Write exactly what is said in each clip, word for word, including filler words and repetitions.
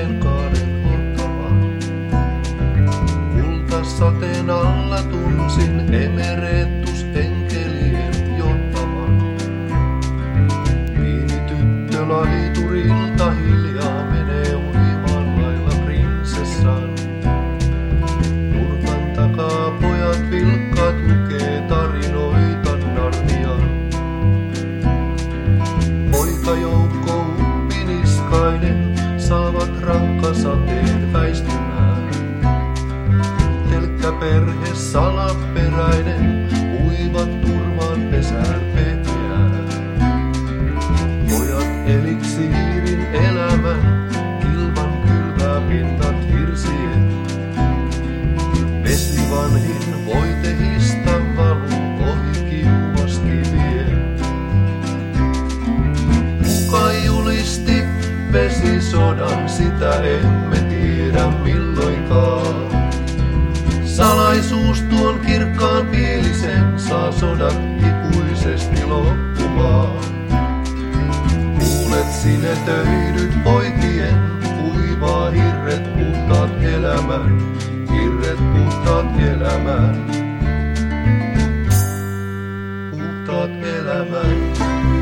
valkoisen kaaren otava. Kultasateen alla tunsin emeretus enkelien johtavan. Viinityttö laiturilta hiljaa menee uimaan lailla prinsessan. Nurkan takaa pojat vilkkaat lukee tarinoita Narniaan. Poikajoukko uppiniskainen saavat rankkasateen väistymään. Telkkäperhe salaperäinen uivat turvaan pesään pehmeään. Pojat eliksiirin elämän kilvan kylvää pinnat hirsien. Vesi vanhin voitehista valuu ohi kiuaskivien. Kuka julisti vesisodan, sitä emme tiedä milloinkaan. Salaisuus tuon kirkkaan piilisen saa sodat ikuisesti loppumaan. Kuulet sinetöidyt poikien, kuivaa hirret puhtaat elämän, hirret puhtaat elämän, puhtaat elämän.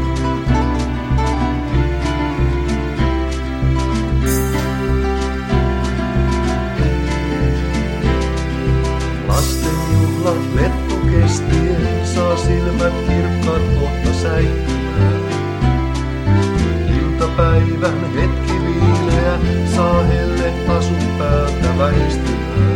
Juhlat leppo kestien saa silmät kirkkaat kohta säikkymään. Iltapäivän hetki viileä saa helle asut päältä väistymään.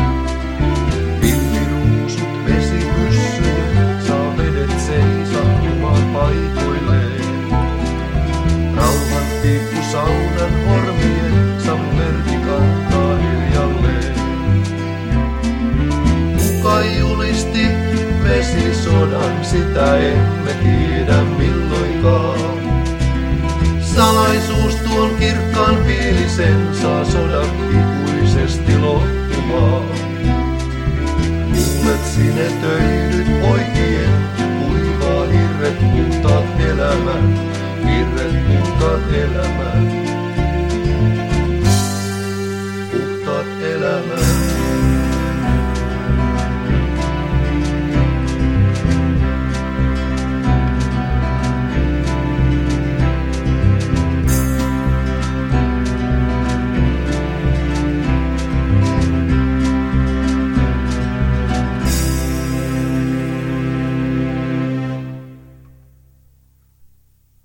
Pilliruusut vesipyssyjä saa vedet seisahtumaan paikoilleen. Rauhan piippu saunan hormien sammerki kantaa hiljalleen. Kuka julisti vesisodan, sitä emme tiedä milloinkaan. Salaisuus tuon kirkkaan piilisen saa sodat ikuisesti loppumaan. Kuulet sinetöidyt poikien, kuivaa hirret puhtaat elämän, hirret puhtaat elämän.